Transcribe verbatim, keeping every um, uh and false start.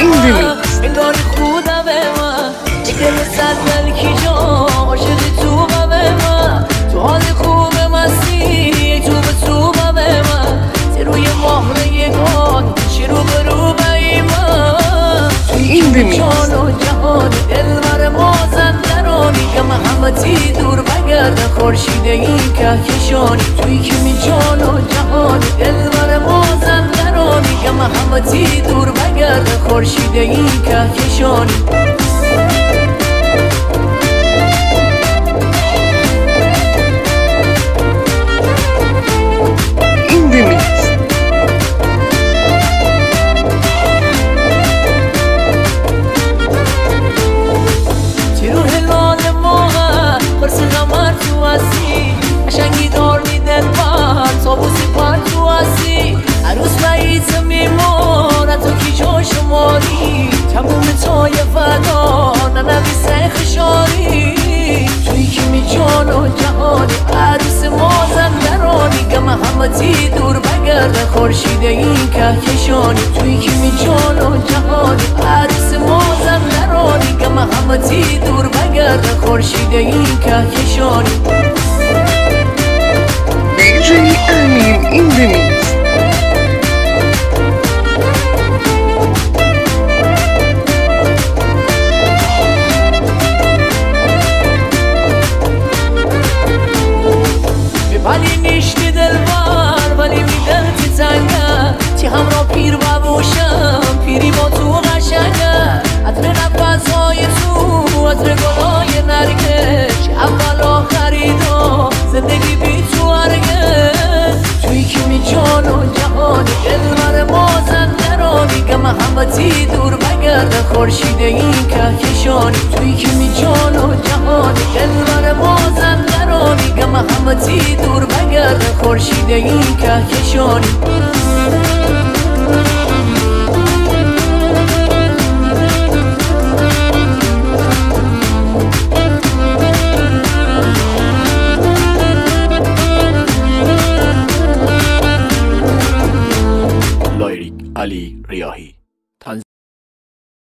انگاری خودم من یک دل صد ملکی جا عاشق تو غم من تو حال خوب مستی تو به تو غم من ز روی مهر یگان چی رو برو بی من توی جان و جهان دلبر مازندرانی که محمدی دور بگرد خورشید این کهکشانی توی که می جان و جهان دلبر مازندرانی که محمدی دور بگرد خورشید این کهکشانی قشنگی دار میدن من تابوسی پر تو هستی عروس بعید میمونه تو کی جا شماری تموم تای فدا ننویسه خشاری توی که می جان و جهانی عروس مازندرانی که محمدی دور بگرد خورشید این کهکشانی توی که می جان و جهانی عروس مازندرانی که محمدی دور بگرد خورشید این کهکشانی D J Amin in the mix. ولی نیشتی دلبر ولی میدل تی تنگه تی همراه پیر ببوشم پیری با تو قشنگه عطر نفسهای تو عطر گلای نرگس اول آخری دا زندگی بی تو هرگز توی که می جان و جهانی دلبر مازندرانی که محمدی دور بگرد خورشید این کهکشانی توی که می جان و جهانی دلبر مازندرانی که محمدی دور بگرد خورشید این کهکشانی